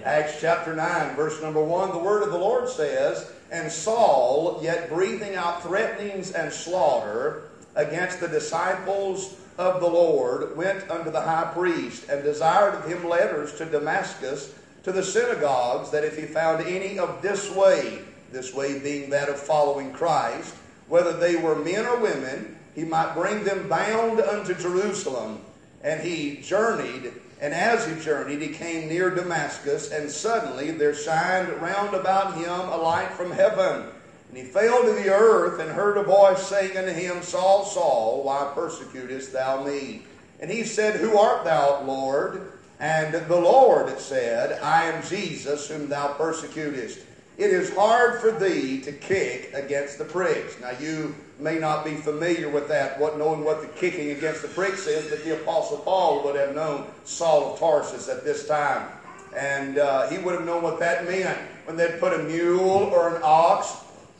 Acts chapter 9, verse number 1, the word of the Lord says, "And Saul, yet breathing out threatenings and slaughter against the disciples of the Lord, went unto the high priest, and desired of him letters to Damascus, to the synagogues, that if he found any of this way being that of following Christ, whether they were men or women, he might bring them bound unto Jerusalem. And he journeyed, and as he journeyed, he came near Damascus, and suddenly there shined round about him a light from heaven. And he fell to the earth, and heard a voice saying unto him, Saul, Saul, why persecutest thou me? And he said, Who art thou, Lord? And the Lord said, I am Jesus, whom thou persecutest. It is hard for thee to kick against the pricks. Now you may not be familiar with that, knowing what the kicking against the pricks is, but the Apostle Paul would have known Saul of Tarsus at this time. And he would have known what that meant. When they'd put a mule or an ox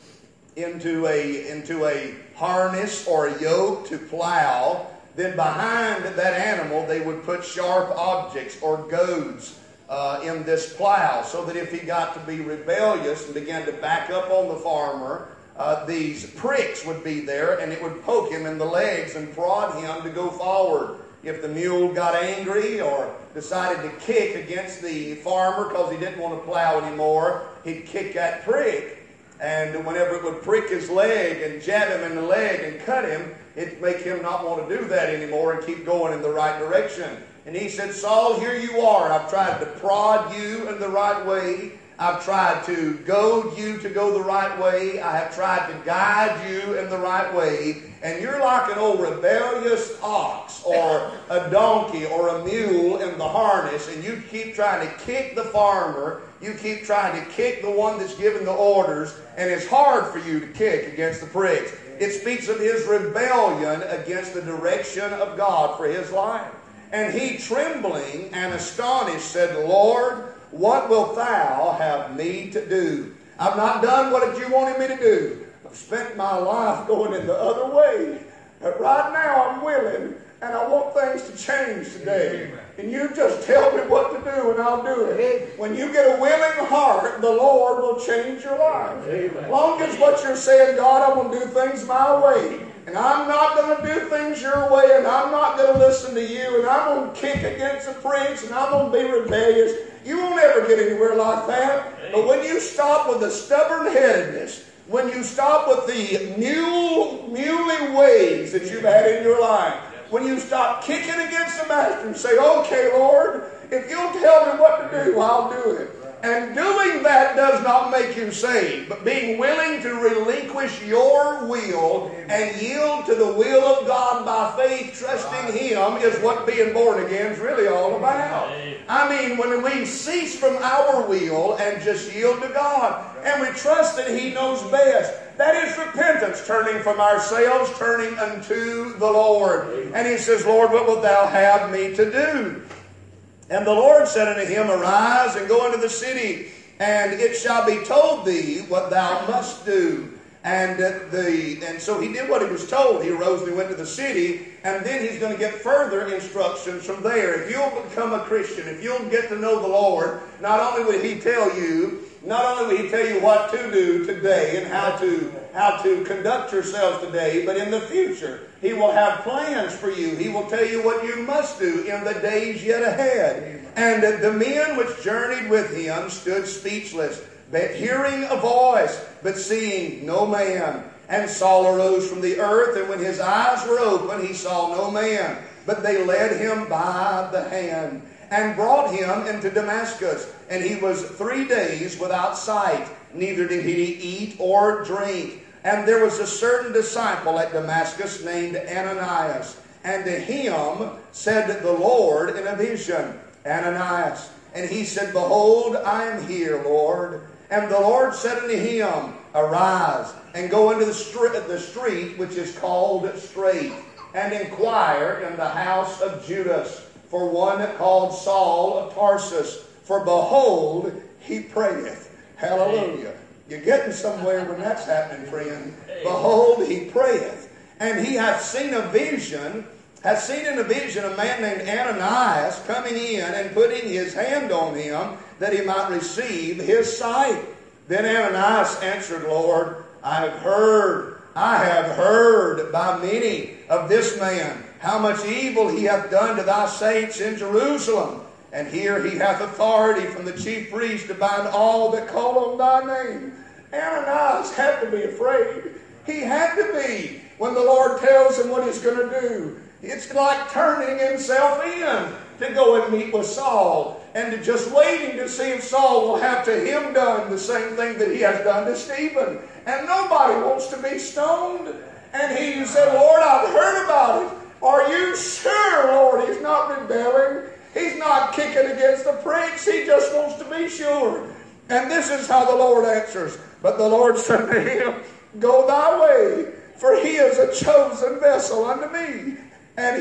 into a harness or a yoke to plow, then behind that animal they would put sharp objects or goads in this plow, so that if he got to be rebellious and began to back up on the farmer, these pricks would be there, and it would poke him in the legs and prod him to go forward. If the mule got angry or decided to kick against the farmer because he didn't want to plow anymore, he'd kick that prick, and whenever it would prick his leg and jab him in the leg and cut him, it'd make him not want to do that anymore and keep going in the right direction. And he said, Saul, here you are. I've tried to prod you in the right way. I've tried to goad you to go the right way. I have tried to guide you in the right way. And you're like an old rebellious ox or a donkey or a mule in the harness, and you keep trying to kick the farmer. You keep trying to kick the one that's giving the orders, and it's hard for you to kick against the pricks. It speaks of his rebellion against the direction of God for his life. And he, trembling and astonished, said, Lord, what wilt thou have me to do? I've not done what you wanted me to do. I've spent my life going in the other way. But right now I'm willing, and I want things to change today. And you just tell me what to do, and I'll do it. When you get a willing heart, the Lord will change your life. As long as what you're saying, God, I'm going to do things my way. And I'm not going to do things your way, and I'm not going to listen to you, and I'm going to kick against the pricks, and I'm going to be rebellious. You won't ever get anywhere like that. But when you stop with the stubborn-headedness, when you stop with the muley ways that you've had in your life, when you stop kicking against the master and say, okay, Lord, if you'll tell me what to do, I'll do it. And doing that does not make you saved, but being willing to relinquish your will and yield to the will of God by faith, trusting Him, is what being born again is really all about. I mean, when we cease from our will and just yield to God, and we trust that He knows best. That is repentance, turning from ourselves, turning unto the Lord. And he says, Lord, what wilt thou have me to do? And the Lord said unto him, Arise and go into the city, and it shall be told thee what thou must do. And so he did what he was told. He arose and he went to the city, and then he's going to get further instructions from there. If you'll become a Christian, if you'll get to know the Lord, not only will he tell you what to do today and how to conduct yourselves today, but in the future, He will have plans for you. He will tell you what you must do in the days yet ahead. And the men which journeyed with him stood speechless, but hearing a voice, but seeing no man. And Saul arose from the earth, and when his eyes were open, he saw no man. But they led him by the hand, and brought him into Damascus. And he was 3 days without sight, neither did he eat or drink. And there was a certain disciple at Damascus named Ananias. And to him said the Lord in a vision, Ananias. And he said, Behold, I am here, Lord. And the Lord said unto him, Arise, and go into the street which is called Straight, and inquire in the house of Judas for one called Saul of Tarsus. For behold, he prayeth. Hallelujah. You're getting somewhere when that's happening, friend. Behold, he prayeth. And he hath seen in a vision a man named Ananias coming in and putting his hand on him that he might receive his sight. Then Ananias answered, Lord, I have heard by many of this man how much evil he hath done to thy saints in Jerusalem. And here he hath authority from the chief priest to bind all that call on thy name. Ananias had to be afraid. He had to be when the Lord tells him what he's going to do. It's like turning himself in to go and meet with Saul and to just waiting to see if Saul will have to him done the same thing that he has done to Stephen. And nobody wants to be stoned. And he said, Lord, I've heard about it. Are you sure, Lord, he's not rebelling? He's not kicking against the pricks. He just wants to be sure. And this is how the Lord answers. But the Lord said to him, Go thy way, for he is a chosen vessel unto me, and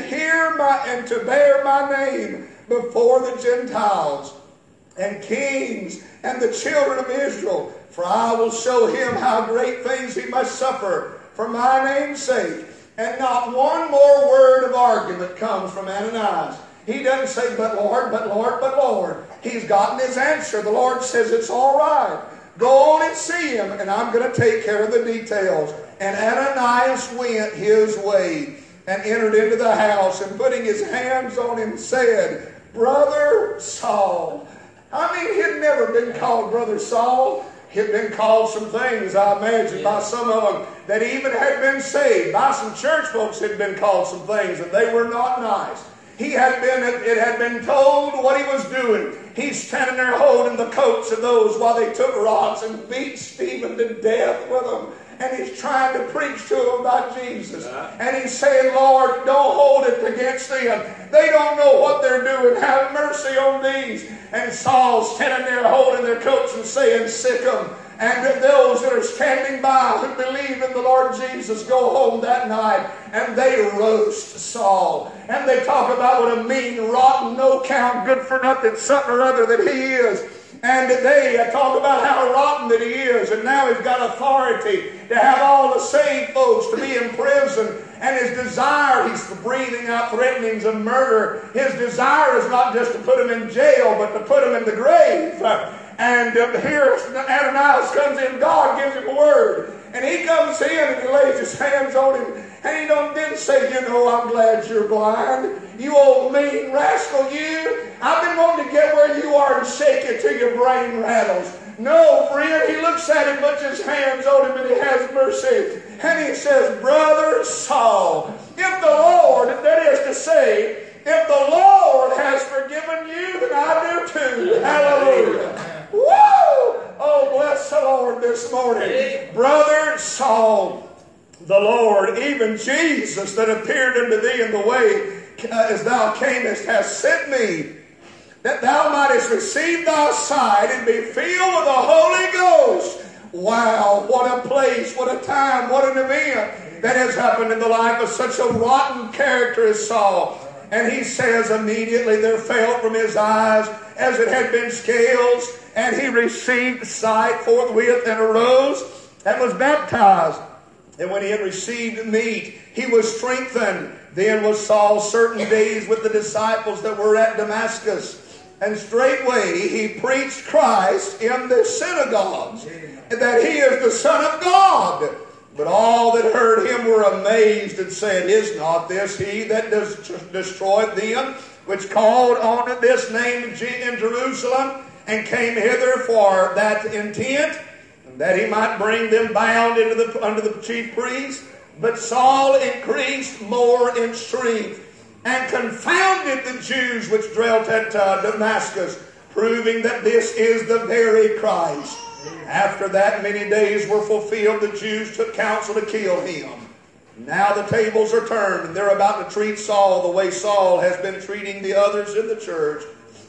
to bear my name before the Gentiles and kings and the children of Israel. For I will show him how great things he must suffer for my name's sake. And not one more word of argument comes from Ananias. He doesn't say, but Lord, but Lord, but Lord. He's gotten his answer. The Lord says, it's all right. Go on and see him, and I'm going to take care of the details. And Ananias went his way and entered into the house, and putting his hands on him said, Brother Saul. I mean, he had never been called Brother Saul. He had been called some things, I imagine, by some of them that even had been saved. By some church folks had been called some things, and they were not nice. It had been told what he was doing. He's standing there holding the coats of those while they took rods and beat Stephen to death with them. And he's trying to preach to them about Jesus. And he's saying, Lord, don't hold it against them. They don't know what they're doing. Have mercy on these. And Saul's standing there holding their coats and saying, sick them. And those that are standing by who believe in the Lord Jesus go home that night and they roast Saul. And they talk about what a mean, rotten, no-count, good-for-nothing something or other that he is. And they talk about how rotten that he is. And now he's got authority to have all the saved folks to be in prison. And his desire, he's breathing out threatenings of murder. His desire is not just to put him in jail, but to put him in the grave. And here Ananias comes in. God gives him a word. And he comes in and he lays his hands on him. And he didn't say, I'm glad you're blind. You old mean rascal, you. I've been wanting to get where you are and shake you till your brain rattles. No, friend, he looks at him, puts his hands on him, and he has mercy. And he says, Brother Saul, if the Lord, that is to say, if the Lord has forgiven you, then I do too. Hallelujah. Woo! Oh, bless the Lord this morning. Brother Saul, the Lord, even Jesus that appeared unto thee in the way as thou camest, has sent me, that thou mightest receive thy sight and be filled with the Holy Ghost. Wow, what a place, what a time, what an event that has happened in the life of such a rotten character as Saul. And he says immediately there fell from his eyes as it had been scales, and he received sight forthwith and arose and was baptized. And when he had received meat, he was strengthened. Then was Saul certain days with the disciples that were at Damascus. And straightway he preached Christ in the synagogues, that he is the Son of God. But all that heard him were amazed and said, Is not this he that destroyed them, which called on this name in Jerusalem, and came hither for that intent, that he might bring them bound under the chief priest? But Saul increased more in strength, and confounded the Jews which dwelt at Damascus, proving that this is the very Christ. After that many days were fulfilled, the Jews took counsel to kill him. Now the tables are turned, and they're about to treat Saul the way Saul has been treating the others in the church.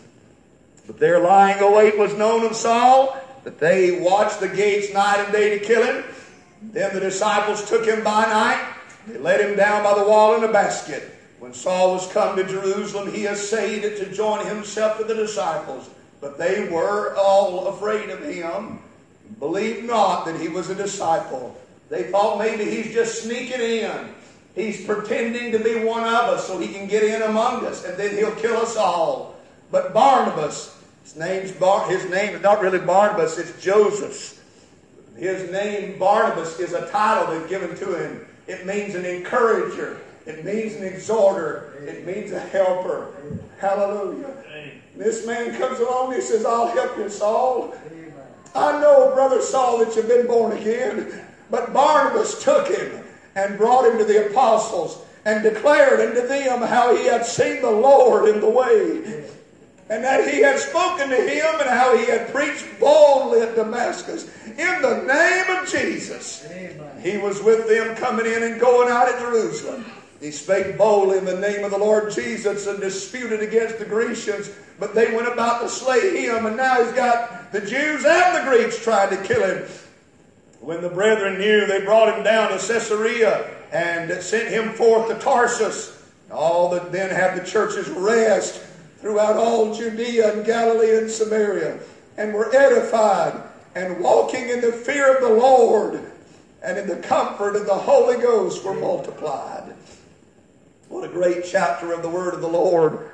But their lying await was known of Saul, that they watched the gates night and day to kill him. Then the disciples took him by night. They let him down by the wall in a basket. When Saul was come to Jerusalem, he essayed to join himself to the disciples. But they were all afraid of him. Believed not that he was a disciple. They thought maybe he's just sneaking in. He's pretending to be one of us so he can get in among us, and then he'll kill us all. But Barnabas His name is not really Barnabas, it's Joseph. His name Barnabas is a title they've given to him. It means an encourager. It means an exhorter. It means a helper. Hallelujah. This man comes along and he says, I'll help you, Saul. I know, Brother Saul, that you've been born again. But Barnabas took him and brought him to the apostles and declared unto them how he had seen the Lord in the way, and that he had spoken to him, and how he had preached boldly at Damascus in the name of Jesus. Amen. He was with them coming in and going out of Jerusalem. He spake boldly in the name of the Lord Jesus and disputed against the Grecians, but they went about to slay him, and now he's got the Jews and the Greeks trying to kill him. When the brethren knew, they brought him down to Caesarea and sent him forth to Tarsus. All that then had the churches rest throughout all Judea and Galilee and Samaria, and were edified, and walking in the fear of the Lord and in the comfort of the Holy Ghost were multiplied. What a great chapter of the word of the Lord.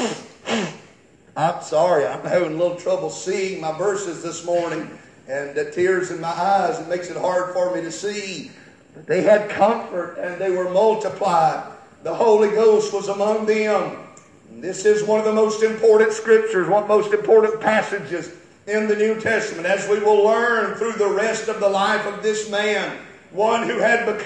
I'm sorry, I'm having a little trouble seeing my verses this morning, and tears in my eyes. It makes it hard for me to see. But they had comfort and they were multiplied. The Holy Ghost was among them. And this is one of the most important scriptures, one of the most important passages in the New Testament, as we will learn through the rest of the life of this man. One who had been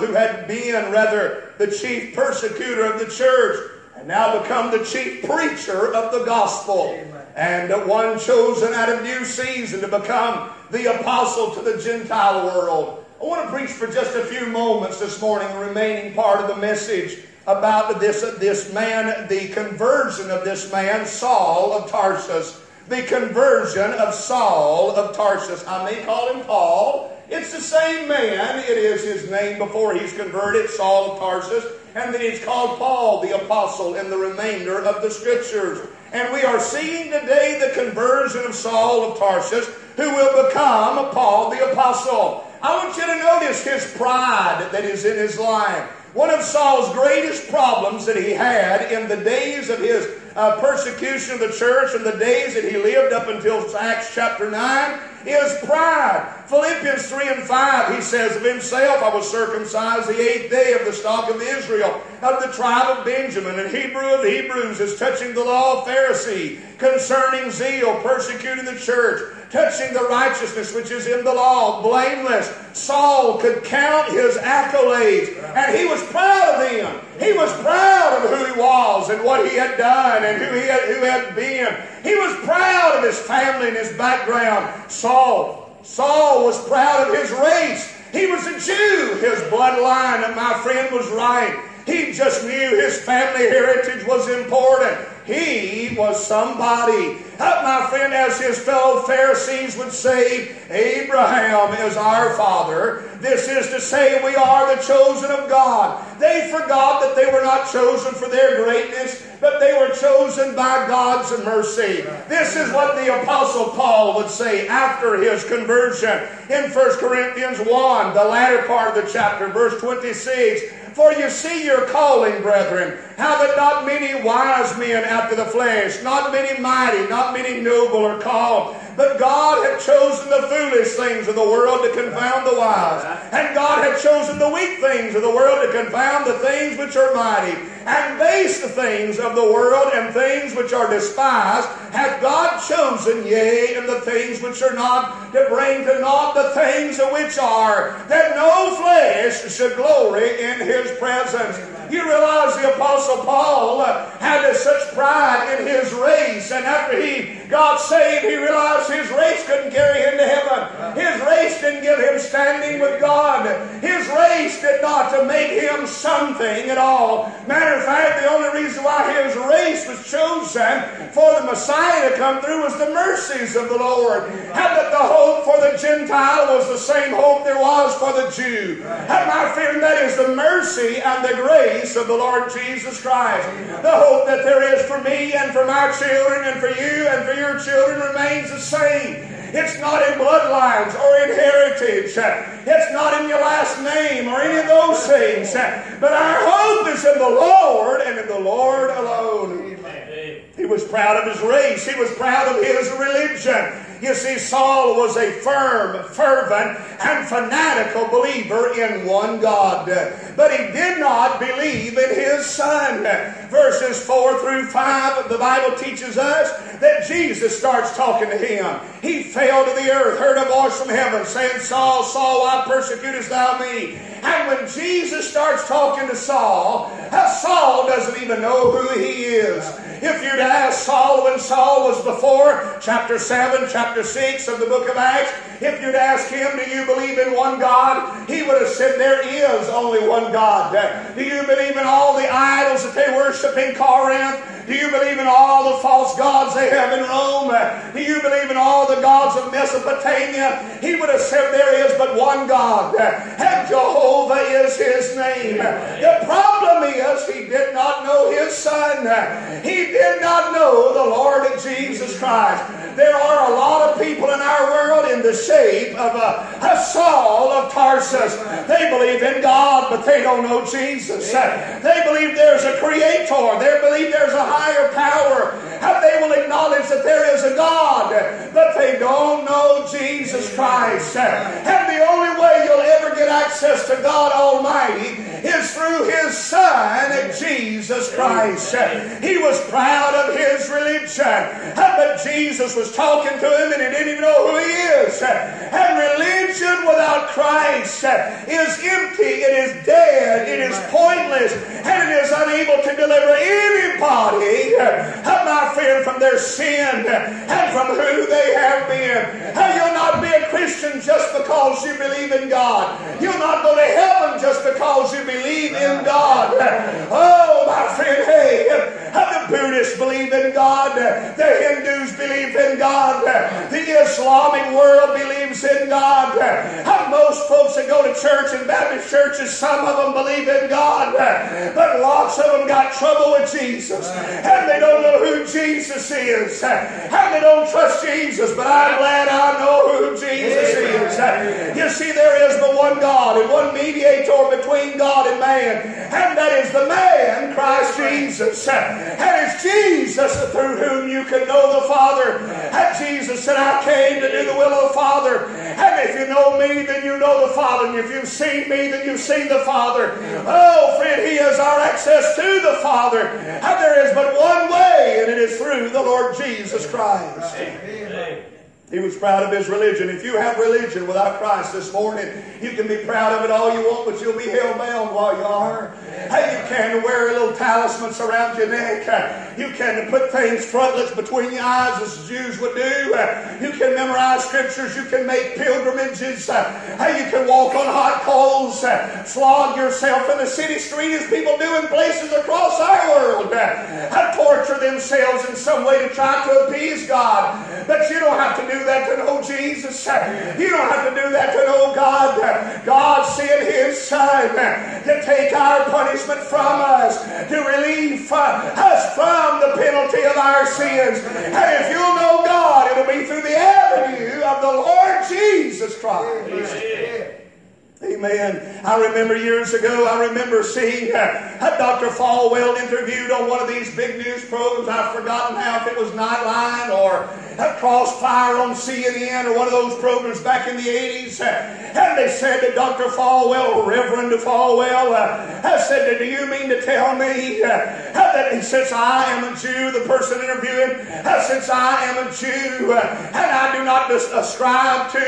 the chief persecutor of the church, and now become the chief preacher of the gospel. Amen. And one chosen out of due season to become the apostle to the Gentile world. I want to preach for just a few moments this morning, the remaining part of the message, about this man, the conversion of this man, Saul of Tarsus. The conversion of Saul of Tarsus. I may call him Paul. It's the same man. It is his name before he's converted, Saul of Tarsus. And then he's called Paul, the apostle, in the remainder of the scriptures. And we are seeing today the conversion of Saul of Tarsus, who will become Paul the apostle. I want you to notice his pride that is in his life. One of Saul's greatest problems that he had in the days of his persecution of the church and the days that he lived up until Acts chapter 9 is pride. Philippians 3 and 5, he says of himself, I was circumcised the 8th day of the stock of Israel, of the tribe of Benjamin, and Hebrew of Hebrews, as touching the law of Pharisee, concerning zeal, persecuting the church, touching the righteousness which is in the law, blameless. Saul could count his accolades, and he was proud of them. He was proud of who he was and what he had done and who had been. He was proud of his family and his background. Saul was proud of his race. He was a Jew. His bloodline, and my friend was right. He just knew his family heritage was important. He was somebody. My friend, as his fellow Pharisees would say, Abraham is our father. This is to say, we are the chosen of God. They forgot that they were not chosen for their greatness, but they were chosen by God's mercy. This is what the Apostle Paul would say after his conversion in 1 Corinthians 1, the latter part of the chapter, verse 26. For you see your calling, brethren, how that not many wise men after the flesh, not many mighty, not many noble are called, but God had chosen the foolish things of the world to confound the wise. And God had chosen the weak things of the world to confound the things which are mighty. And base the things of the world and things which are despised hath God chosen, yea, and the things which are not, to bring to naught the things which are, that no flesh should glory in his presence. You realize the Apostle Paul had such pride in his race, and after he got saved, he realized his race couldn't carry him to heaven. His race didn't give him standing with God. His race did not to make him something at all. Matter of fact, the only reason why his race was chosen for the Messiah to come through was the mercies of the Lord. How that the hope for the Gentile was the same hope there was for the Jew. And my friend, that is the mercy and the grace of the Lord Jesus Christ. The hope that there is for me and for my children and for you and for your children remains the same. It's not in bloodlines or in heritage. It's not in your last name or any of those things. But our hope is in the Lord and in the Lord alone. Amen. He was proud of his race. He was proud of his religion. You see, Saul was a firm, fervent, and fanatical believer in one God. But he did not believe in his Son. Verses 4 through 5 of the Bible teaches us that Jesus starts talking to him. He fell to the earth, heard a voice from heaven saying, Saul, Saul, why persecutest thou me? And when Jesus starts talking to Saul, Saul doesn't even know who he is. If you'd asked Saul when Saul was before chapter 7, chapter 6 of the book of Acts, if you'd asked him, do you believe in one God? He would have said, there is only one God. Do you believe in all the idols that they worship in Corinth? Do you believe in all the false gods they have in Rome? Do you believe in all the gods of Mesopotamia? He would have said there is but one God, and Jehovah is his name. The problem is he did not know his Son. He did not know the Lord Jesus Christ. There are a lot of people in our world in the shape of a Saul of Tarsus. They believe in God, but they don't know Jesus. They believe there's a creator. They believe there's a higher power. And they will acknowledge that there is a God, but they don't know Jesus Christ. And the only way you'll ever get access to God Almighty is through His Son, Jesus Christ. He was proud of his religion, but Jesus was talking to him and he didn't even know who he is. And religion without Christ is empty, it is dead, it is pointless, and it is unable to deliver anybody, my friend, from their sin and from who they have been. You'll not be a Christian just because you believe in God. You'll not go to heaven just because you believe in God. Oh, my friend, hey, the Buddhists believe in God. The Hindus believe in God. The Islamic world believes in God. Most folks that go to church in Baptist churches, some of them believe in God. But lots of them got trouble with Jesus. And they don't know who Jesus is. And they don't trust Jesus. But I'm glad I know who Jesus is. You see, there is but one God and one mediator between God and man. And that is the man, Christ Jesus. And it's Jesus through whom you can know the Father. And Jesus said, I came to do the will of the Father. And if you know me, then you know the Father. And if you've seen me, then you've seen the Father. Oh, friend, He is our access to the Father. And there is but one way, and it is through the Lord Jesus Christ. Amen. He was proud of his religion. If you have religion without Christ this morning, you can be proud of it all you want, but you'll be hell-bound while you are. Hey, you can wear little talismans around your neck. You can put things, frontlets between your eyes as the Jews would do. You can memorize scriptures. You can make pilgrimages. Hey, you can walk on hot coals, flog yourself in the city street as people do in places across our world, torture themselves in some way to try to appease God. But you don't have to do that to know Jesus. You don't have to do that to know God. God sent His Son to take our punishment from us, to relieve us from the penalty of our sins. And if you'll know God, it'll be through the avenue of the Lord Jesus Christ. Amen. Amen. I remember years ago, seeing Dr. Falwell interviewed on one of these big news programs. I've forgotten now if it was Nightline or Crossfire on CNN or one of those programs back in the 80s. And they said that Dr. Falwell, Reverend Falwell, said, do you mean to tell me that since I am a Jew, the person interviewing, since I am a Jew, and I do not ascribe to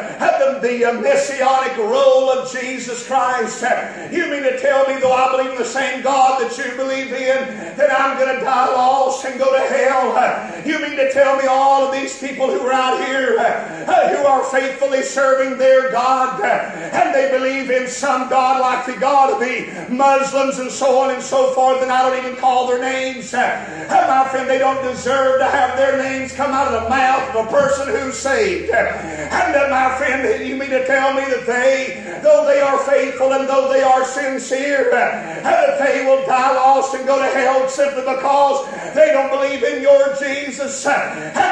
the messianic role of Jesus Christ, you mean to tell me, though I believe in the same God that you believe in, that I'm going to die lost and go to hell? You mean to tell me all of these people who are out here who are faithfully serving their God, and they believe in some God like the God of the Muslims and so on and so forth, and I don't even call their names. My friend, they don't deserve to have their names come out of the mouth of a person who's saved. And my friend, you mean to tell me that they, though they are faithful and though they are sincere, that they will die lost and go to hell simply because they don't believe in your Jesus? And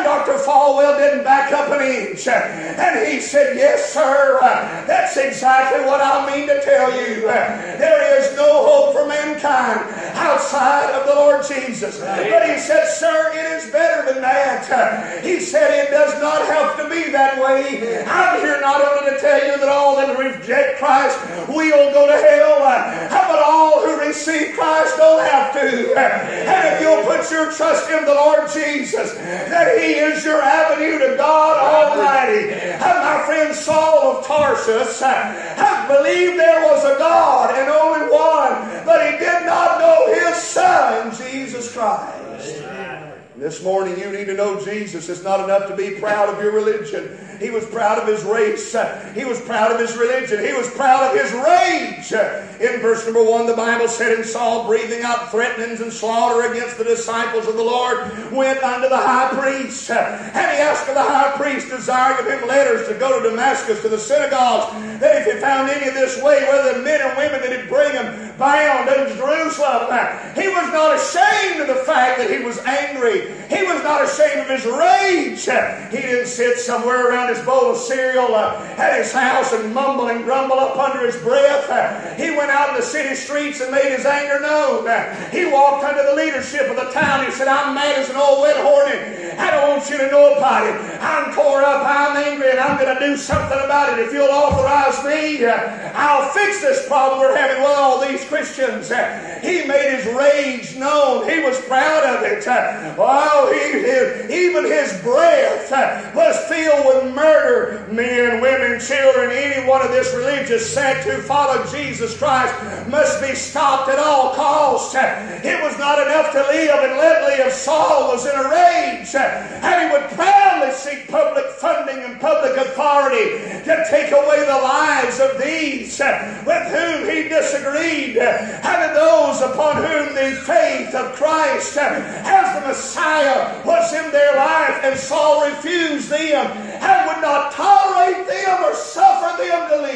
Dr. Falwell didn't back up an inch. And he said, yes, sir, that's exactly what I mean to tell you. There is no hope for mankind outside of the Lord Jesus. But he said, sir, it is better than that. He said, it does not have to be that way. I'm here not only to tell you that all that reject Christ will go to hell, but all who receive Christ don't have to. And if you'll put your trust in the Lord Jesus, that He is your avenue to God Almighty. And my friend Saul of Tarsus believed there was a God and only one, but he did not know His Son, Jesus Christ. This morning you need to know Jesus. It's not enough to be proud of your religion. He was proud of his race. He was proud of his religion. He was proud of his rage. In verse number 1, the Bible said, and Saul, breathing out threatenings and slaughter against the disciples of the Lord, went unto the high priest. And he asked of the high priest, desiring of him letters to go to Damascus, to the synagogues, that if he found any of this way, whether the men and women that he'd bring him bound unto Jerusalem. He was not ashamed of the fact that he was angry. He was not ashamed of his rage. He didn't sit somewhere around his bowl of cereal at his house and mumble and grumble up under his breath. He went out in the city streets and made his anger known. He walked under the leadership of the town. He said, I'm mad as an old wet hornet. I don't want you to know about it. I'm tore up, I'm angry, and I'm going to do something about it. If you'll authorize me, I'll fix this problem we're having with all these Christians. He made his rage known. He was proud of it. Oh, even his breath was filled with murder. Men, women, children, anyone of this religious sect who followed Jesus Christ must be stopped at all costs. It was not enough to live and let live. Saul was in a rage, and he would proudly seek public funding and public authority to take away the lives of these with whom he disagreed, and those upon whom the faith of Christ as the Messiah was in their life. And Saul refused them and would not tolerate them or suffer them to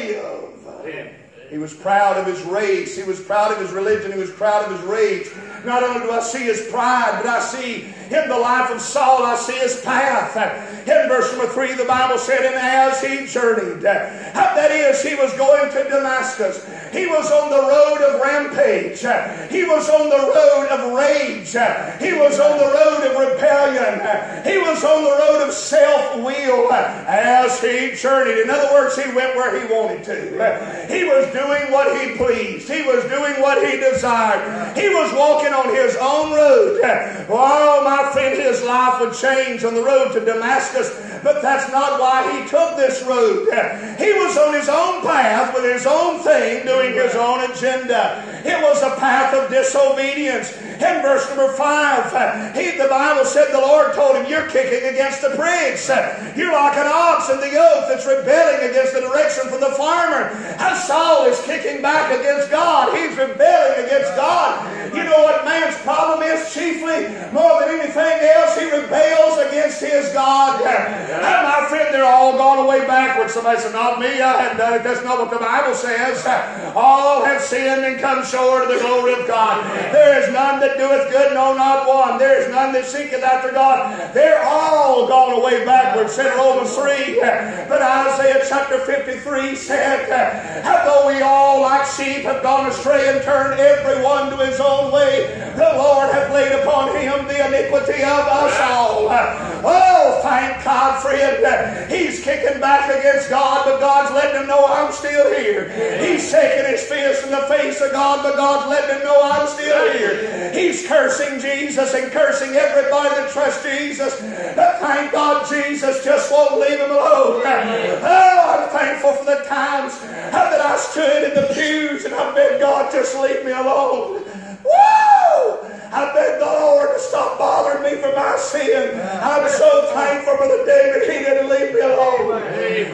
live. He was proud of his race. He was proud of his religion. He was proud of his rage. Not only do I see his pride, but I see in the life of Saul, I see his path. In verse number 3, the Bible said, and as he journeyed, that is, he was going to Damascus. He was on the road of rampage. He was on the road of rage. He was on the road of rebellion. He was on the road of self-will as he journeyed. In other words, he went where he wanted to. He was doing what he pleased. He was doing what he desired. He was walking on his own road. Oh, my friend, his life would change on the road to Damascus, but that's not why he took this road. He was on his own path with his own thing, doing his own agenda. It was a path of disobedience. In verse number 5, the Bible said the Lord told him, you're kicking against the pricks. You're like an ox in the yoke that's rebelling against the direction from the farmer. And Saul is kicking back against God. He's rebelling against God. You know what man's problem is chiefly? More than anything else, he rebels against his God. And my friend, they're all gone away backwards. Somebody said, not me, I haven't done it. That's not what the Bible says. All have sinned and come short of the glory of God. There is none that doeth good, no, not one. There is none that seeketh after God. They're all gone away backwards, said Romans 3. But Isaiah chapter 53 said, though we all like sheep have gone astray and turned every one to his own way, the Lord hath laid upon him the iniquity of us all. Oh, thank God, friend. He's kicking back against God, but God's letting him know I'm still here. He's shaking his fist in the face of God, but God's letting him know I'm still here. He's cursing Jesus and cursing everybody that trusts Jesus. But thank God Jesus just won't leave him alone. Oh, I'm thankful for the times that I stood in the pews and I begged God, just leave me alone. Woo! I begged the Lord to stop bothering me for my sin. I'm so thankful for the day that He didn't leave me alone.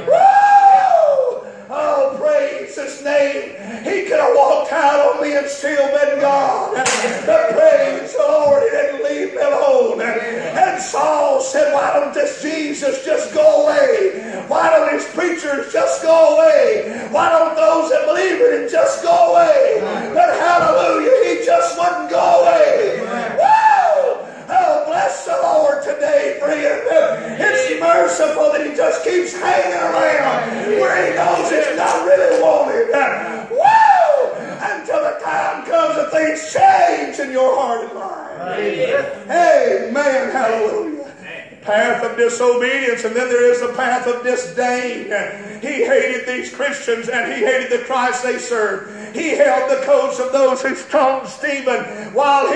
Woo! Oh, praise His name. He could have walked out on me and still been God. But praise the Lord, He didn't leave me alone. And Saul said, why don't this Jesus just go away? Why don't these preachers just go away? Why don't those that believe in Him just go away? But hallelujah, He just wouldn't go away. Woo! Oh, bless Bless the Lord today, friend. It's merciful that He just keeps hanging around where He knows it's not really wanted. Woo! Until the time comes that things change in your heart and life. Amen. Hallelujah. Path of disobedience, and then there is the path of disdain. He hated these Christians and he hated the Christ they served. He held the coats of those who stoned Stephen while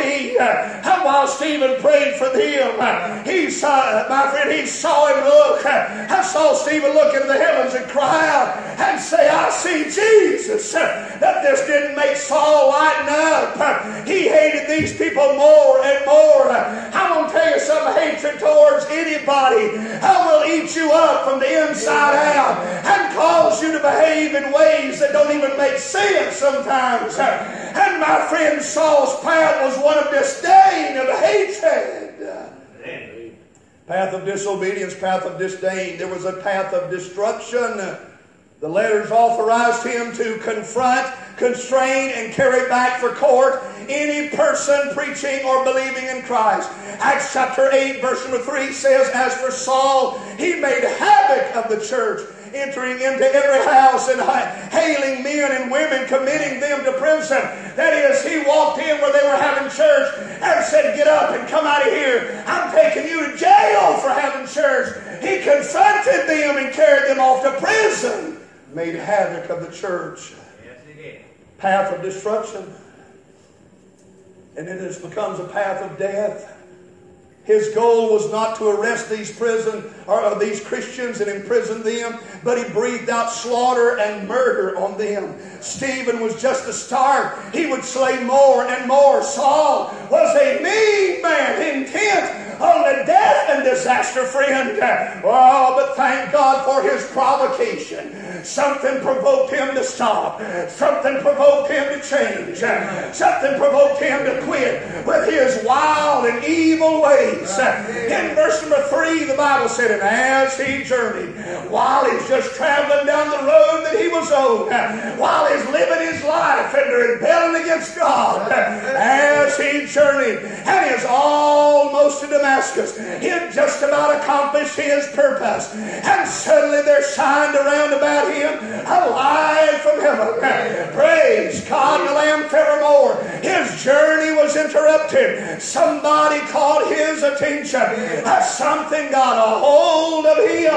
Stephen prayed for them. He saw, my friend, he saw him look. I saw Stephen look into the heavens and cry out and say, I see Jesus. That this didn't make Saul lighten up. He hated these people more and more. I'm going to tell you some hatred towards anybody will eat you up from the inside out and cause you to behave in ways that don't even make sense sometimes. And my friend, Saul's path was one of disdain, of hatred. Path of disobedience, path of disdain. There was a path of destruction. The letters authorized him to confront, constrain, and carry back for court any person preaching or believing in Christ. Acts chapter 8, verse number 3 says, as for Saul, he made havoc of the church, entering into every house and hailing men and women, committing them to prison. That is, he walked in where they were having church and said, get up and come out of here. I'm taking you to jail for having church. He confronted them and carried them off to prison. Made havoc of the church. Yes, he did. Path of destruction. And then it becomes a path of death. His goal was not to arrest these Christians and imprison them, but he breathed out slaughter and murder on them. Stephen was just the start. He would slay more and more. Saul was a mean man, intent on the death and disaster, friend. Oh, but thank God for his provocation. Something provoked him to stop. Something provoked him to change. Something provoked him to quit with his wild and evil ways. In verse number 3, the Bible said, and as he journeyed, while he's just traveling down the road that he was on, while he's living his life and rebelling against God, as he journeyed and is almost to Damascus, he had just about accomplished his purpose, and suddenly there shined around about him a light from heaven. Praise God, the Lamb forevermore. His journey was interrupted. Somebody caught his attention. Something got a hold of him.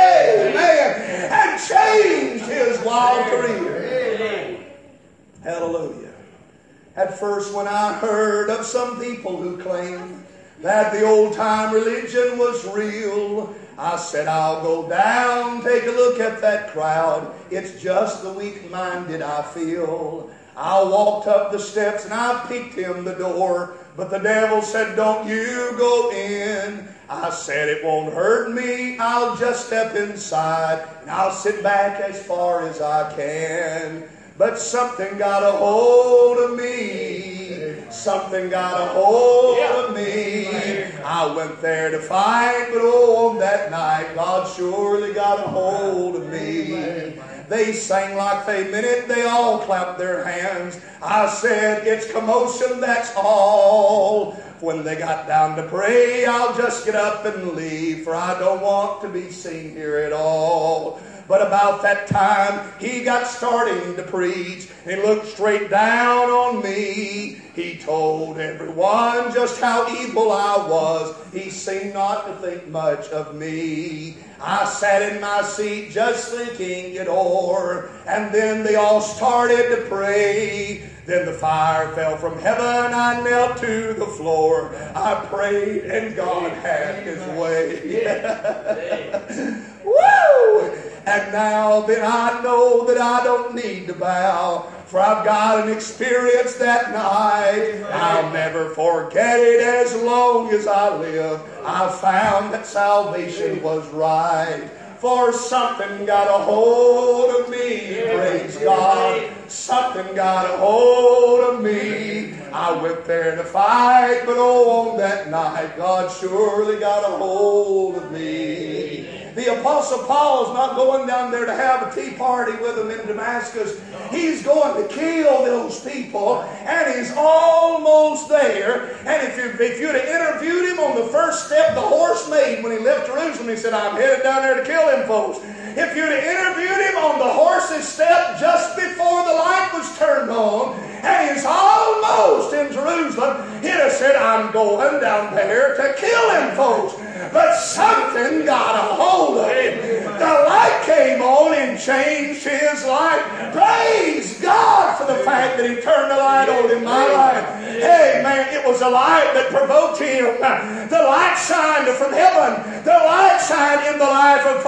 Amen. And changed his wild career. Hallelujah. At first, when I heard of some people who claimed that the old-time religion was real, I said, I'll go down, take a look at that crowd. It's just the weak-minded I feel. I walked up the steps and I peeked in the door, but the devil said, don't you go in. I said, it won't hurt me. I'll just step inside and I'll sit back as far as I can. But something got a hold of me. Something got a hold of me. I went there to fight, but oh, on that night, God surely got a hold of me. They sang like they meant it. They all clapped their hands. I said, it's commotion, that's all. When they got down to pray, I'll just get up and leave, for I don't want to be seen here at all. But about that time, he got starting to preach. He looked straight down on me. He told everyone just how evil I was. He seemed not to think much of me. I sat in my seat just thinking it o'er. And then they all started to pray. Then the fire fell from heaven. I knelt to the floor. I prayed and God had his way. Woo! And now then I know that I don't need to bow, for I've got an experience that night. I'll never forget it as long as I live. I found that salvation was right. For something got a hold of me, praise God. Something got a hold of me. I went there to fight, but oh, on that night, God surely got a hold of me. The Apostle Paul's not going down there to have a tea party with them in Damascus. He's going to kill those people, and he's almost there. And if you'd have interviewed him on the first step the horse made when he left Jerusalem, he said, I'm headed down there to kill them folks. If you'd have interviewed him on the horse's step just before the light was turned on, and he's almost in Jerusalem, he'd have said, I'm going down there to kill them folks. But something got a hold of him. The light came on and changed his life. Praise God for the fact that he turned the light on in my life. Hey, man, it was a light that provoked him. The light shined from heaven. The light shined in the life of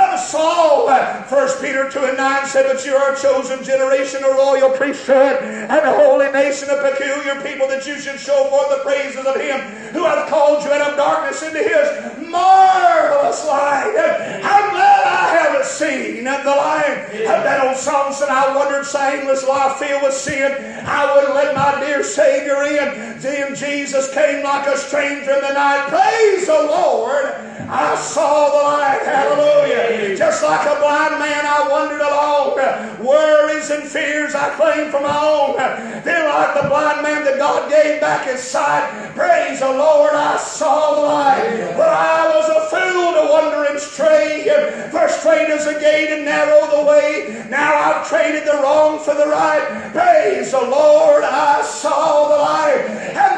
Saul. 1 Peter 2:9 said, but you are a chosen generation, a royal priesthood, and a holy nation, a peculiar people, that you should show forth the praises of him who hath called you out of darkness into his marvelous light. I'm glad I haven't seen the light of that old song said, I wandered shameless, life filled with sin. I wouldn't let my dear Savior in. Then Jesus came like a stranger in the night. Praise the Lord. I saw the light. Hallelujah. Just like a blind man, I wandered along. Worries and fears I claimed for my own. Then like the blind man that God gave back his sight. Praise the Lord, I saw the light. But I was a fool to wander and stray. For straight is the gate and narrow the way. Now I've traded the wrong for the right. Praise the Lord, I saw the light. And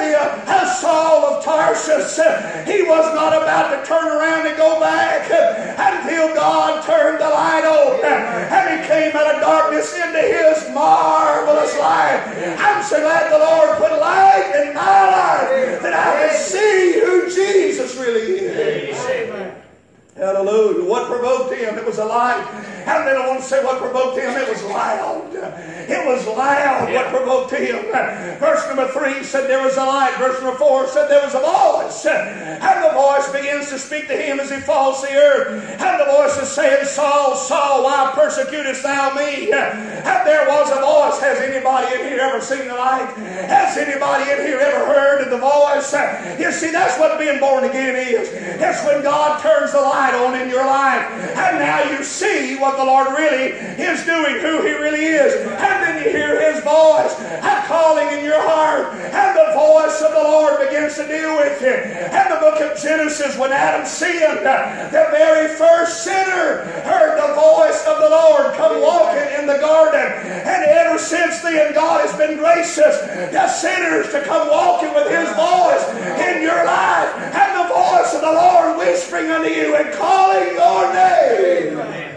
Saul of Tarsus, he was not about to turn around and go back until God turned the light on. And he came out of darkness into his marvelous light. I'm so glad the Lord put light in my life that I can see who Jesus really is. Amen. Hallelujah. What provoked him? It was a light. And then I want to say what provoked him. It was loud. It was loud what provoked him. Verse number 3 said there was a light. Verse number 4 said there was a voice. And the voice begins to speak to him as he falls to the earth. And the voice is saying, Saul, Saul, why persecutest thou me? And there was a voice. Has anybody in here ever seen the light? Has anybody in here ever heard of the voice? You see, that's what being born again is. It's when God turns the light on in your life. And now you see what the Lord really is doing, who He really is. And then you hear His voice calling in your heart. And the voice of the Lord begins to deal with you. And the book of Genesis, when Adam sinned, the very first sinner heard the voice of the Lord come walking in the garden. And ever since then, God has been gracious to sinners to come walking with His voice in your life. And the voice of the Lord whispering unto you and calling your name.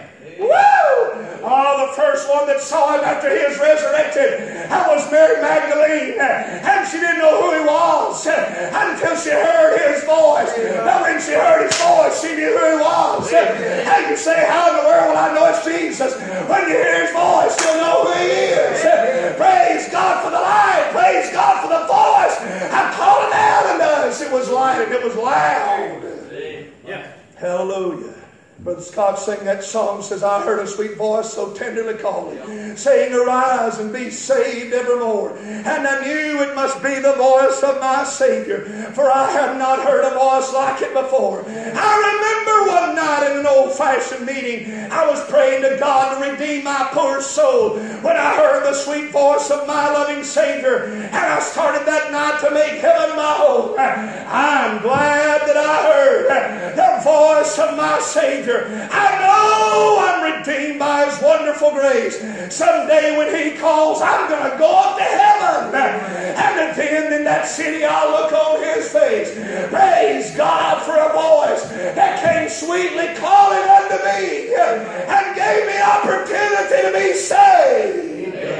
Woo! Oh, the first one that saw him after he was resurrected, that was Mary Magdalene. And she didn't know who he was until she heard his voice. But when she heard his voice, she knew who he was. And you say, how in the world will I know it's Jesus? When you hear his voice, you'll know who he is. Praise God for the light. Praise God for the voice. I'm calling out on us. It was light and it was loud. Yeah. Hallelujah. Brother Scott sang that song, says, I heard a sweet voice so tenderly calling, saying, arise and be saved evermore. And I knew it must be the voice of my Savior, for I have not heard a voice like it before. I remember one night in an old-fashioned meeting, I was praying to God to redeem my poor soul, when I heard the sweet voice of my loving Savior, and I started that night to make heaven my home. I'm glad that I heard the voice of my Savior. I know I'm redeemed by His wonderful grace. Someday when He calls, I'm going to go up to heaven. And then in that city I'll look on His face. Praise God for a voice that came sweetly calling unto me and gave me opportunity to be saved.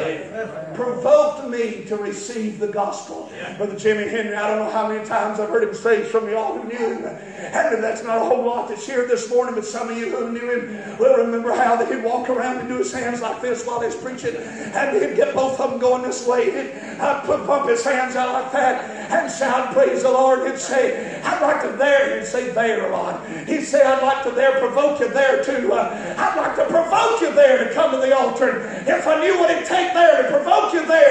Provoked me to receive the gospel. Brother Jimmy Henry, I don't know how many times I've heard him say, some of y'all who knew him, and that's not a whole lot to share this morning, but some of you who knew him will remember how that he'd walk around and do his hands like this while he's preaching, and he'd get both of them going this way. He'd pump his hands out like that and shout, praise the Lord. He'd say, I'd like to there. He'd say there a lot. He'd say, I'd like to there provoke you there too. I'd like to provoke you there to come to the altar. If I knew what it'd take there to provoke you there,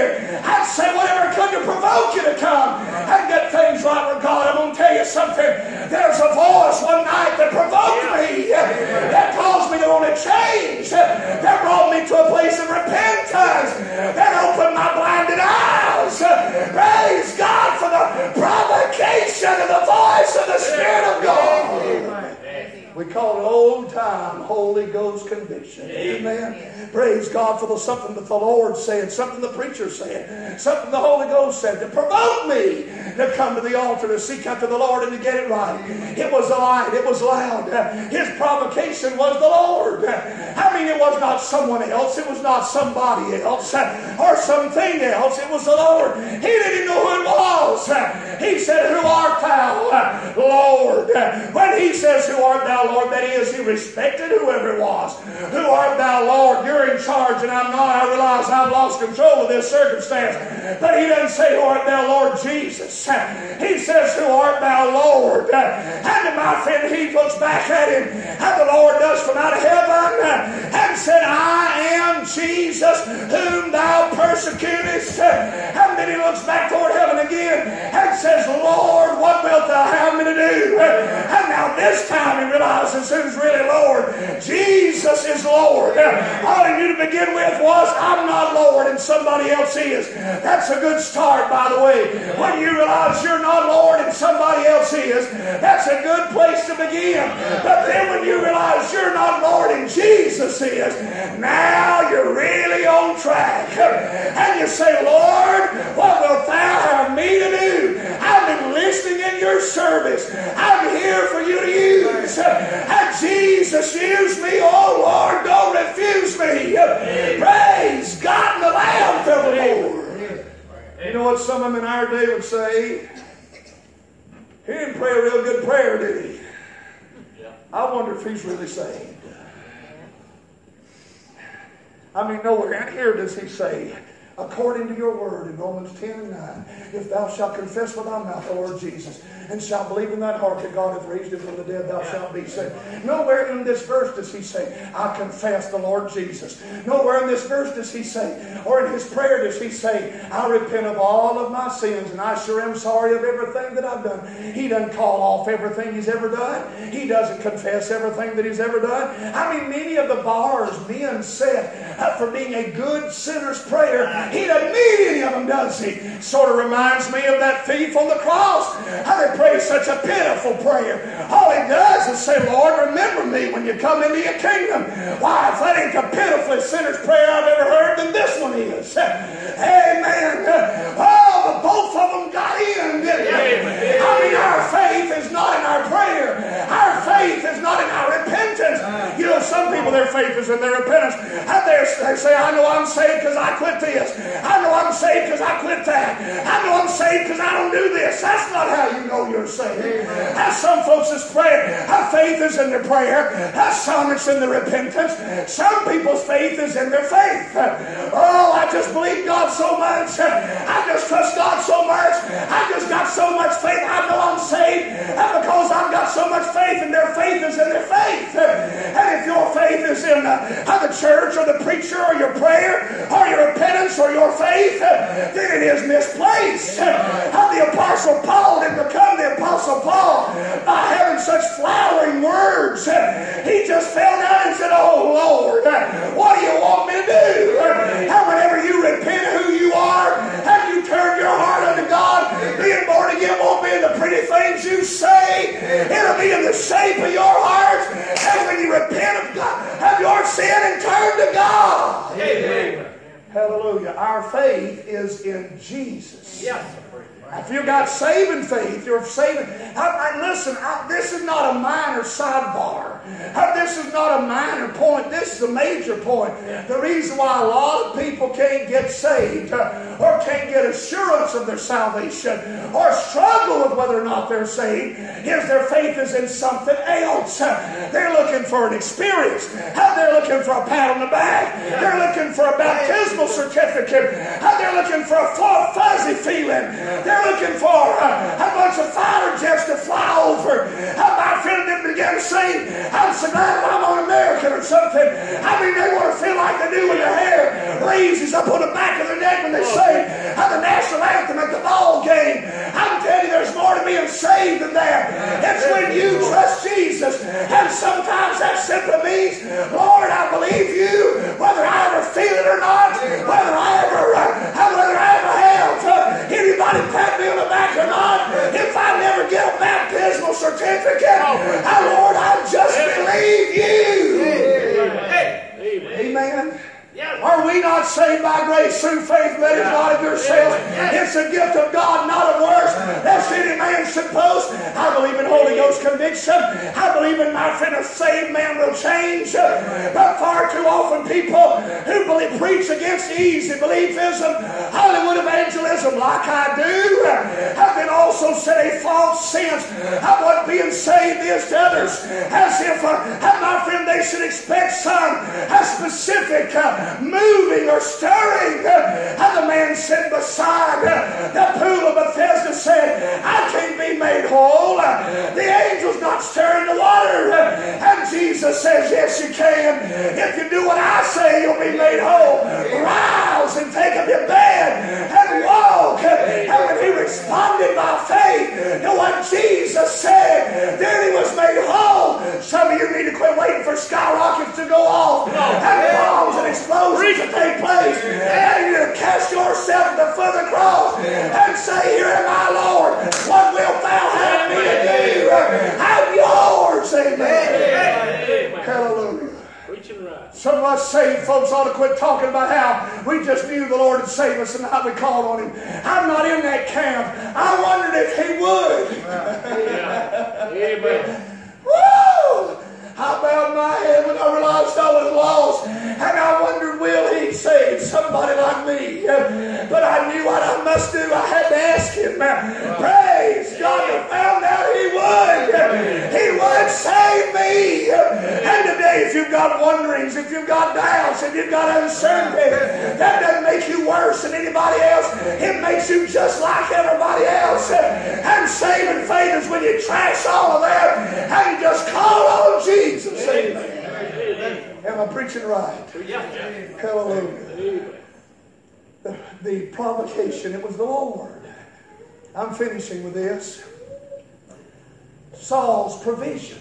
I'd say whatever I could to provoke you to come and get things right with God. I'm going to tell you something. There's a voice one night that provoked me, that caused me to want to change, that brought me to a place of repentance, that opened my blinded eyes. Praise God for the provocation of the voice of the Spirit of God. We call it old-time Holy Ghost conviction. Amen. Praise God for something that the Lord said, something the preacher said, something the Holy Ghost said to provoke me to come to the altar to seek after the Lord and to get it right. It was a light. It was loud. His provocation was the Lord. I mean, it was not someone else. It was not somebody else or something else. It was the Lord. He didn't know who it was. He said, "Who art thou, Lord?" When he says, "Who art thou, Lord?" that is, he respected whoever it was. "Who art thou, Lord?" You're in charge, and I'm not. I realize I've lost control of this circumstance. But he doesn't say, "Who art thou, Lord Jesus?" He says, "Who art thou, Lord?" And my friend, he looks back at him, and the Lord does from out of heaven, and said, "I am Jesus, whom thou persecutest." And then he looks back toward heaven again and says, "Lord, what wilt thou have me to do?" And now this time he realizes who's really Lord. Jesus is Lord. All he knew to begin with was, "I'm not Lord and somebody else is." That's a good start, by the way. When you realize you're not Lord and somebody else is, that's a good place to begin. But then when you realize you're not Lord and Jesus is, now you're really on track. And you say, "Lord, what wilt thou have me to do? I've been listening in your service. I'm here for you to use. And Jesus, use me. Oh, Lord, don't refuse me." Praise God, and the Lamb filled the Lord. You know what some of them in our day would say? He didn't pray a real good prayer, did he? I wonder if he's really saved. I mean, nowhere in here does he say, according to your word in Romans 10:9, "If thou shalt confess with thy mouth the Lord Jesus, and shalt believe in thine heart that God hath raised him from the dead, thou shalt be saved." Nowhere in this verse does he say, "I confess the Lord Jesus." Nowhere in this verse does he say, or in his prayer does he say, "I repent of all of my sins, and I sure am sorry of everything that I've done." He doesn't call off everything he's ever done. He doesn't confess everything that he's ever done. I mean, many of the bars men set for being a good sinner's prayer, he doesn't mean any of them, does he? Sort of reminds me of that thief on the cross. How they pray such a pitiful prayer. All he does is say, "Lord, remember me when you come into your kingdom." Why, if that ain't the pitifulest sinner's prayer I've ever heard, then this one is. Amen. Oh, but both of them got in, didn't they? I mean, our faith is not in our prayer. Our faith is not in our repentance. You know, some people, their faith is in their repentance. And they say, "I know I'm saved because I quit this. I know I'm saved because I quit that. I know I'm saved because I don't do this." That's not how you know you're saved. As some folks' prayer, our faith is in their prayer. As some, it's in their repentance. Some people's faith is in their faith. "Oh, I just believe God so much. I just trust God so much. I just got so much faith. I know I'm saved. And because I've got so much faith, and their faith is in their faith." And if your faith is in the church or the preacher or your prayer or your repentance or your faith, then it is misplaced. How the Apostle Paul didn't become the Apostle Paul by having such flowering words. He just fell down and said, "Oh, Lord, what do you want me to do?" And whenever you repent who you are and you turn your heart unto God, being born again won't be in the pretty things you say. It'll be in the shape of your heart. And when you repent of God, of your sin and turn to God. Amen. Hallelujah. Our faith is in Jesus. Yes. If you've got saving faith, you're saving. Listen, this is not a minor sidebar. This is not a minor point. This is a major point. The reason why a lot of people can't get saved or can't get assurance of their salvation or struggle with whether or not they're saved is their faith is in something else. They're looking for an experience. They're looking for a pat on the back. They're looking for a baptismal certificate. They're looking for a fuzzy feeling. They're looking for a bunch of fighter jets to fly over. My friend didn't begin to sing, "I'm so glad I'm on American," or or something. I mean, they want to feel like they do when their hair raises up on the back of their neck when they sing the national anthem at the ball game. I'm telling you, there's more to being saved than that. It's when you trust Jesus. And sometimes that simply means, Lord, I believe you, whether I ever feel it or not, whether I ever have anybody pat me on the back or not, if I never get a baptismal certificate, Lord, I just believe you. Amen. Are we not saved by grace through faith? Let it not of yourselves. It's a gift of God, not of works, lest any man should boast. I believe in Holy Ghost conviction. I believe in, my friend, a saved man will change. But far too often people who preach against easy beliefism, Hollywood evangelism, like I do, have been also set a false sense of what being saved is to others. As if, my friend, they should expect some specific moving or stirring. And the man sitting beside the pool of Bethesda said, I can't be made whole. The angel's not stirring the water. And Jesus says, yes, you can. If you do what I say, you'll be made whole. Rise and take up your bed and walk. And when he responded by faith to what Jesus said, then he was made whole. Some of you need to quit waiting for skyrockets to go off and bombs and explosions to take place. And you to cast yourself at the foot of the cross and say, here am I, Lord. What wilt thou have me to do? I'm yours. Amen. Hallelujah. Some of us saved folks ought to quit talking about how we just knew the Lord had saved us and how we called on Him. I'm not in that camp. I wondered if He would. Amen. Woo! I bowed my head when I realized I was lost, and I wondered, will He save somebody like me? But I knew what I must do. I had to ask Him. Praise God, I found out He would. He would save me. And today, if you've got wonderings, if you've got doubts, if you've got uncertainty, that doesn't make you worse than anybody else. It makes you just like everybody else. And saving faith is when you trash all of that and you just call on Jesus. Amen. Am I preaching right? Hallelujah. The provocation, it was the Lord. I'm finishing with this. Saul's provision.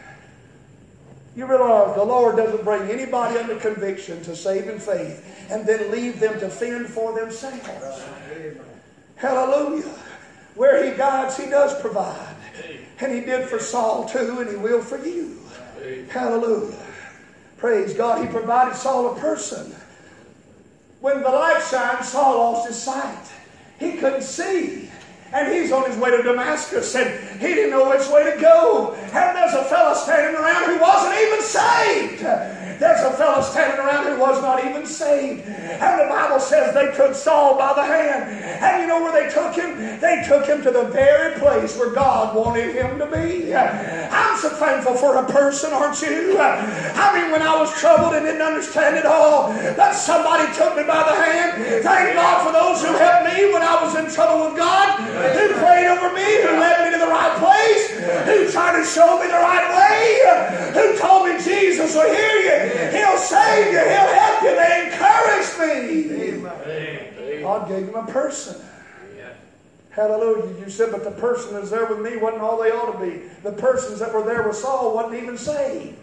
You realize the Lord doesn't bring anybody under conviction to saving faith and then leave them to fend for themselves. Hallelujah. Where He guides, He does provide. And He did for Saul too, and He will for you. Hallelujah. Praise God. He provided Saul a person. When the light shined, Saul lost his sight. He couldn't see. And he's on his way to Damascus, and he didn't know which way to go. And there's a fellow standing around who wasn't even saved. There's a fellow standing around who was not even saved. And the Bible says they took Saul by the hand. And you know where they took him? They took him to the very place where God wanted him to be. I'm so thankful for a person, aren't you? I mean, when I was troubled and didn't understand it all, that somebody took me by the hand. Thank God for those who helped me when I was in trouble with God, who prayed over me, who led me to the right place, who tried to show me the right way, who told me Jesus will hear you. He'll save you. He'll help you. They encouraged me. Amen. God gave him a person. Hallelujah. You said, but the person that's there with me wasn't all they ought to be. The persons that were there with Saul wasn't even saved.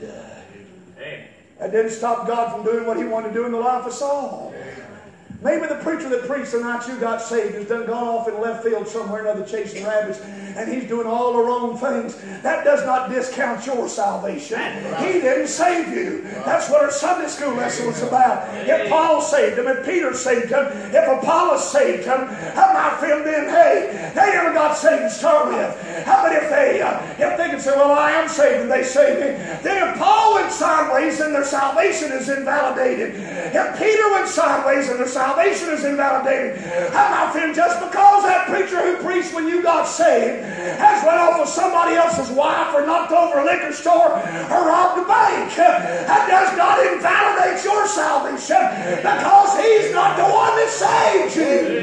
That didn't stop God from doing what He wanted to do in the life of Saul. Maybe the preacher that preached the night you got saved has done gone off in left field somewhere or another chasing rabbits, and he's doing all the wrong things. That does not discount your salvation. He didn't save you. That's what our Sunday school lesson was about. If Paul saved him, if Peter saved him, if Apollos saved him, my friend, then hey, they never got saved to start with. How about if they can say, well, I am saved and they saved me, then if Paul went sideways, then their salvation is invalidated. If Peter went sideways, then their salvation is invalidated. My friend, just because that preacher who preached when you got saved has went off with somebody else's wife or knocked over a liquor store or robbed a bank, that does not invalidate your salvation, because He's not the one that saved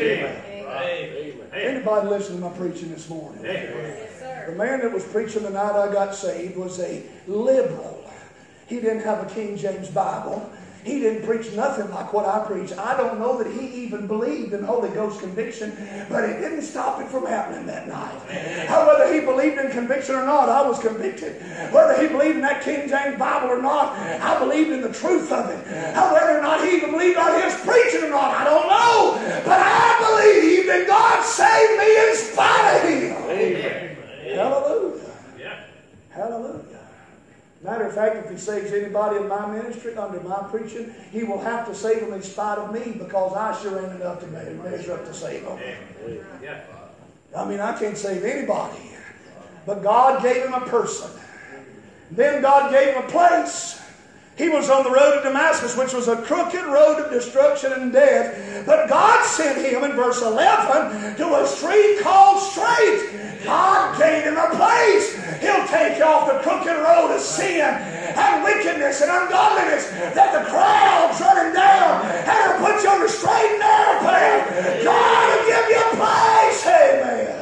you. Anybody listen to my preaching this morning? The man that was preaching the night I got saved was a liberal. He didn't have a King James Bible. He didn't preach nothing like what I preach. I don't know that he even believed in Holy Ghost conviction, but it didn't stop it from happening that night. Whether he believed in conviction or not, I was convicted. Whether he believed in that King James Bible or not, I believed in the truth of it. Whether or not he even believed on his preaching or not, I don't know. But I believe that God saved me in spite of him. Amen. Hallelujah. Yeah. Hallelujah. Matter of fact, if he saves anybody in my ministry under my preaching, he will have to save them in spite of me, because I sure ain't enough to measure up to save them. Yeah. I mean, I can't save anybody. But God gave him a person. Then God gave him a place. He was on the road to Damascus, which was a crooked road of destruction and death. But God sent him, in verse 11, to a street called Straight. God gave him a place. He'll take you off the crooked road of sin and wickedness and ungodliness that the crowd's running down, and he'll put you on the straight and narrow path. God will give you a place. Amen.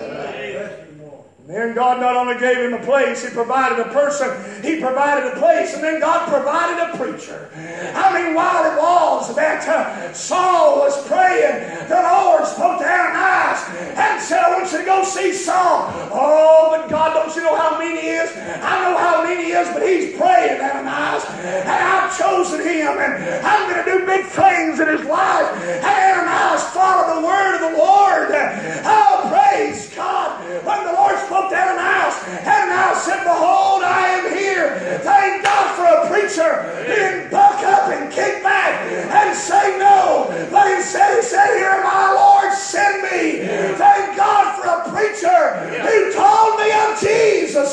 Then God not only gave him a place, he provided a person, he provided a place, and then God provided a preacher. I mean, while it was that Saul was praying, the Lord spoke to Ananias and said, I want you to go see Saul. Oh, but God, don't you know how mean he is? I know how mean he is, but he's praying, Ananias, and I've chosen him, and I'm going to do big things in his life. And Ananias followed the word of the Lord. Oh, praise God. When the Lord spoke to Ananias, Ananias said, behold, I am here. Thank God for a preacher who didn't buck up and kick back and say no, but instead he said, here am I, Lord, send me. Thank God for a preacher who told me of Jesus.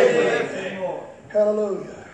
Amen. Hallelujah.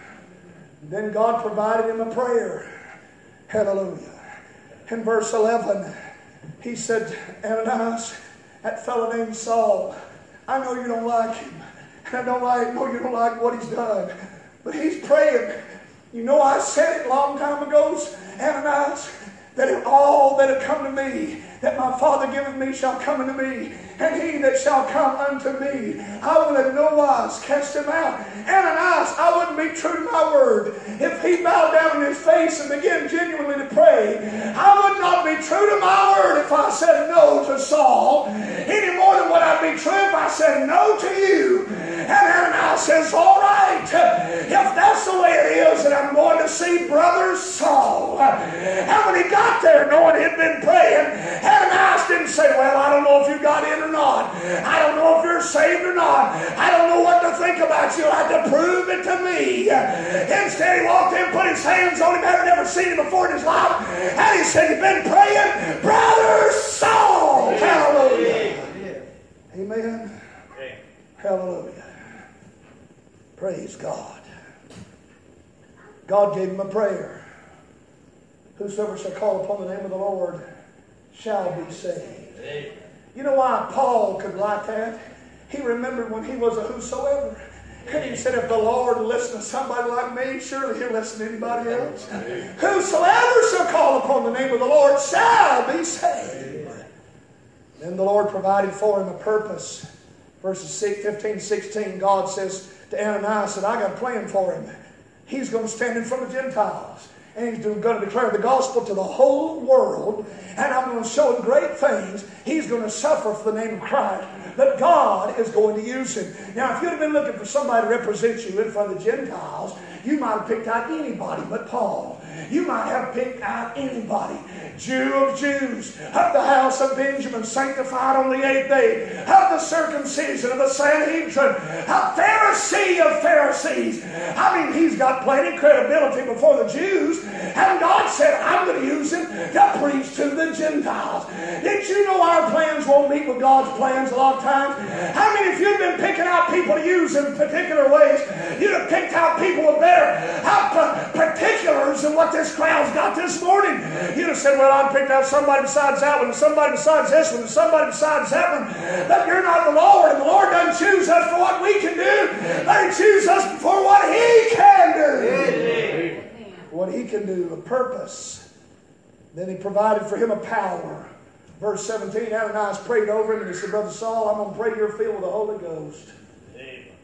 Then God provided him a prayer. Hallelujah. In verse 11, he said, Ananias, that fellow named Saul, I know you don't like him. I know you don't like what he's done. But he's praying. You know, I said it a long time ago, Ananias, that if all that have come to me, that my Father giveth me shall come unto me, and he that shall come unto me, I will in no wise cast him out. Ananias, I wouldn't be true to my word if he bowed down on his face and began genuinely to pray. I would not be true to my word if I said no to Saul, any more than would I be true if I said no to you. And Ananias says, all right, if that's the way it is, then I'm going to see brother Saul. And when he got there, knowing he'd been praying, Ananias didn't say, well, I don't know if you got in or not. I don't know if you're saved or not. I don't know what to think about you. You'll have to prove it to me. Instead, he walked in, put his hands on him, had never seen him before in his life, and he said, you've been praying, brother Saul. Hallelujah. Amen. Hallelujah. Praise God. God gave him a prayer. Whosoever shall call upon the name of the Lord shall be saved. You know why Paul could like that? He remembered when he was a whosoever. And he said, if the Lord will listen to somebody like me, surely he'll listen to anybody else. Whosoever shall call upon the name of the Lord shall be saved. Then the Lord provided for him a purpose. Verses 15 and 16, God says to Ananias that I got a plan for him. He's going to stand in front of the Gentiles. And he's going to declare the gospel to the whole world. And I'm going to show him great things. He's going to suffer for the name of Christ. But God is going to use him. Now, if you'd have been looking for somebody to represent you in front of the Gentiles, you might have picked out anybody but Paul. You might have picked out anybody. Jew of Jews, of the house of Benjamin, sanctified on the 8th day, of the circumcision of the Sanhedrin, a Pharisee of Pharisees. I mean, he's got plenty of credibility before the Jews, and God said, I'm going to use him to preach to the Gentiles. Did you know our plans won't meet with God's plans a lot of times? I mean, if you'd been picking out people to use in particular ways, you'd have picked out people with better particulars than what this crowd's got this morning. You'd have said, well, I picked out somebody besides that one, and somebody besides this one, and somebody besides that one. But you're not the Lord, and the Lord doesn't choose us for what we can do, but He chooses us for what He can do. What He can do, a purpose. Then He provided for him a power. Verse 17, Ananias prayed over him, and he said, Brother Saul, I'm going to pray you're filled with the Holy Ghost.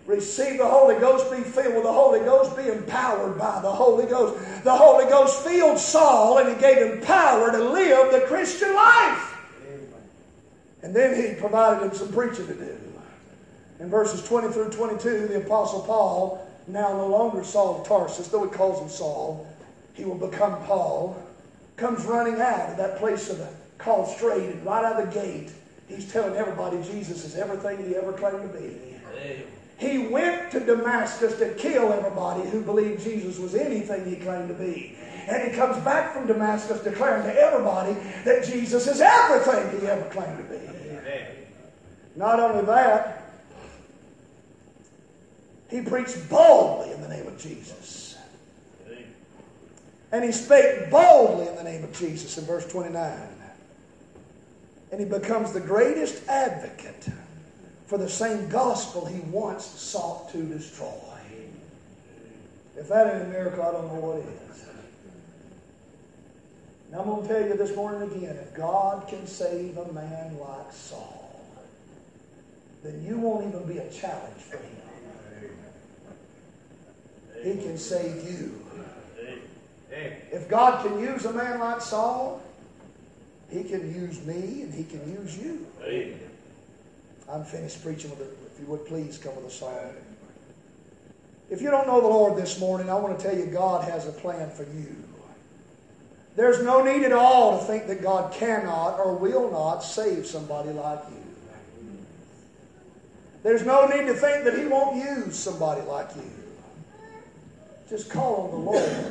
Receive the Holy Ghost, be filled with the Holy Ghost, be empowered by the Holy Ghost. The Holy Ghost filled Saul and He gave him power to live the Christian life. And then He provided him some preaching to do. In verses 20 through 22, the Apostle Paul, now no longer Saul of Tarsus, though he calls him Saul, he will become Paul, comes running out of that place called Straight, and right out of the gate, he's telling everybody Jesus is everything he ever claimed to be. He went to Damascus to kill everybody who believed Jesus was anything he claimed to be. And he comes back from Damascus declaring to everybody that Jesus is everything he ever claimed to be. Not only that, he preached boldly in the name of Jesus. And he spake boldly in the name of Jesus in verse 29. And he becomes the greatest advocate for the same gospel he once sought to destroy. If that ain't a miracle, I don't know what is. And I'm going to tell you this morning again, if God can save a man like Saul, then you won't even be a challenge for him. He can save you. If God can use a man like Saul, He can use me and He can use you. I'm finished preaching with it. If you would please come with a song. If you don't know the Lord this morning, I want to tell you God has a plan for you. There's no need at all to think that God cannot or will not save somebody like you. There's no need to think that He won't use somebody like you. Just call on the Lord.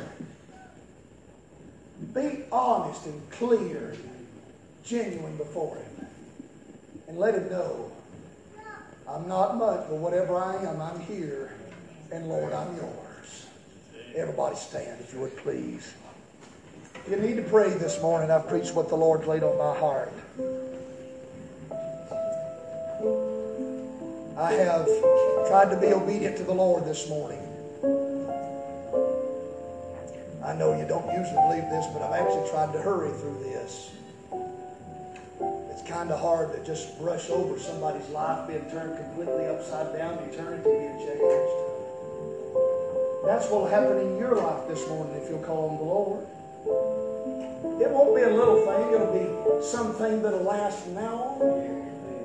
Be honest and clear and genuine before Him. And let Him know, I'm not much, but whatever I am, I'm here. And Lord, I'm yours. Everybody stand, if you would please. If you need to pray this morning, I've preached what the Lord laid on my heart. I have tried to be obedient to the Lord this morning. I know you don't usually believe this, but I've actually tried to hurry through this. It's kind of hard to just brush over somebody's life being turned completely upside down, eternity being changed. That's what will happen in your life this morning if you'll call on the Lord. It won't be a little thing. It'll be something that'll last from now on.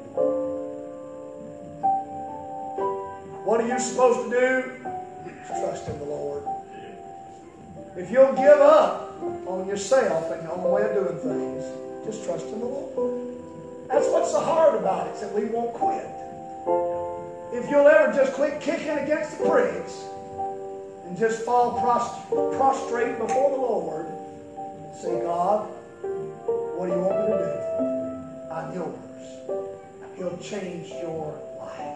What are you supposed to do? Trust in the Lord. If you'll give up on yourself and on the way of doing things, just trust in the Lord. That's what's so hard about it, is that we won't quit. If you'll ever just quit kicking against the pricks and just fall prostrate before the Lord and say, God, what do you want me to do? I'm yours. He'll change your life.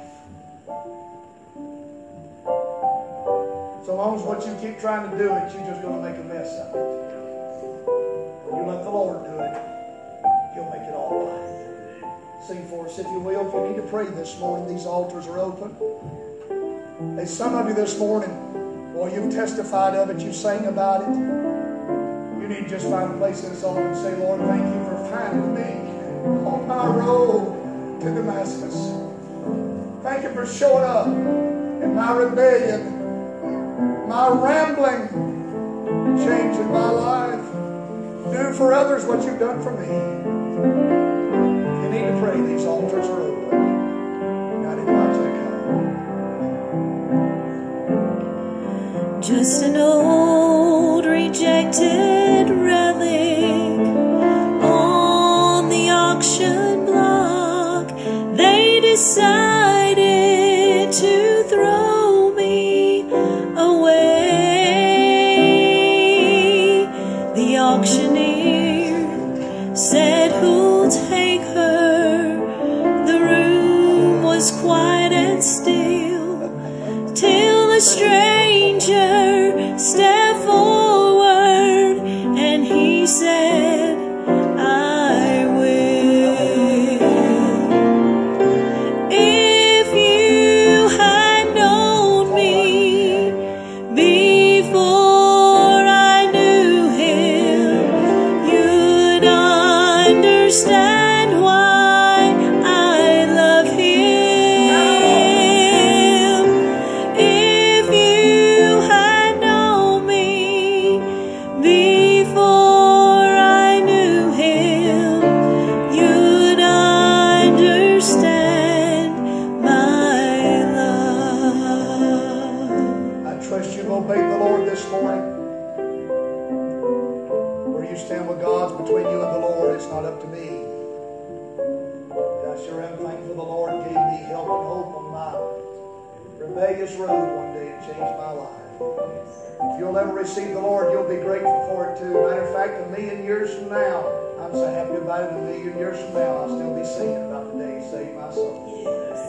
So long as what you keep trying to do it, you're just going to make a mess of it. When you let the Lord do it, He'll make it all right. Sing for us, if you will. If you need to pray this morning, these altars are open. Hey, some of you this morning, well, you've testified of it, you sang about it. You need to just find a place in this altar and say, Lord, thank you for finding me on my road to Damascus. Thank you for showing up in my rebellion, my rambling, changing my life. Do for others what you've done for me. If you need to pray, these altars are open. God invites you to come. Just an old rejected relic on the auction block. They decided to throw me away. The auctioneer said, who'll take her? The room trust you've obeyed the Lord this morning. Where you stand with God's between you and the Lord. It's not up to me. I sure am thankful the Lord gave me help and hope on my rebellious road one day and changed my life. If you'll ever receive the Lord, you'll be grateful for it too. Matter of fact, a million years from now, I'm so happy about it. A million years from now, I'll still be singing about the day He saved my soul.